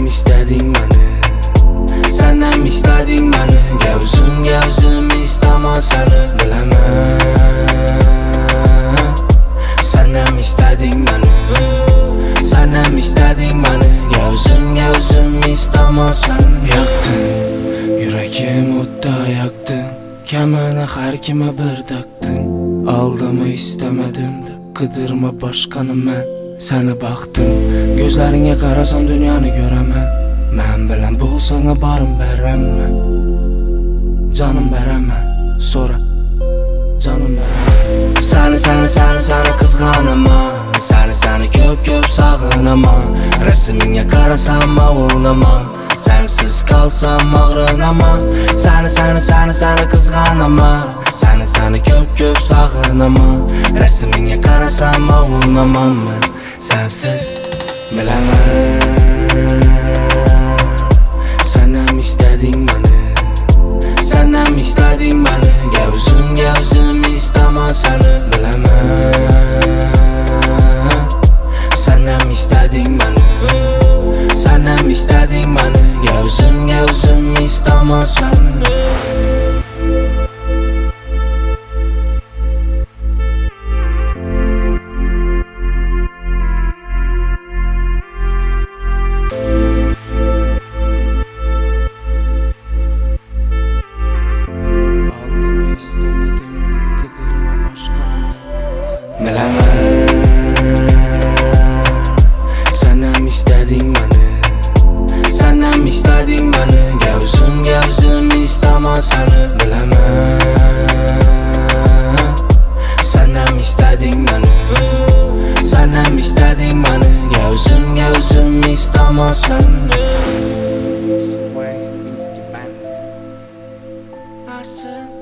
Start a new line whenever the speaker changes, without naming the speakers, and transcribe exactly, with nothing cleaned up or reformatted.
Senəm istədin məni, senəm istədin məni. Gəvzüm gəvzüm istəmə səni biləməm. Senəm istədin məni, senəm istədin məni. Gəvzüm gəvzüm istəmə səni. Yaktın, yüreğim odda yaktın. Kəmənə hər kimə bir taktın. Aldımı istemedim de Qıdırma başqanı mən səni baxdım. Gözlərinə qarasam dünyanı görəmən. Mən bilən bolsana barım bərəmmən. Canım bərəmmən, sonra canım bərəmmən. Səni, səni, səni, səni qızğanama. Səni, səni köp köp sağınama. Rəsminə qarasam avunama. Sensiz kalsam ağrınama. Səni, səni, səni, səni qızğanama. Səni, səni köp köp sağınama. Rəsminə qarasam avunamam mən. Sensiz biləməm. Senəm istədin məni, senəm istədin məni. Gəvzüm gəvzüm istəmə səni biləməm. Senəm istədin məni, senəm istədin məni. Gəvzüm gəvzüm istəmə səni. Senəm istədin məni, senəm istədin məni. Gəvzüm gəvzüm istəmə səni biləməm. Senəm istədin məni, senəm istədin məni. Gəvzüm gəvzüm istəmə səni.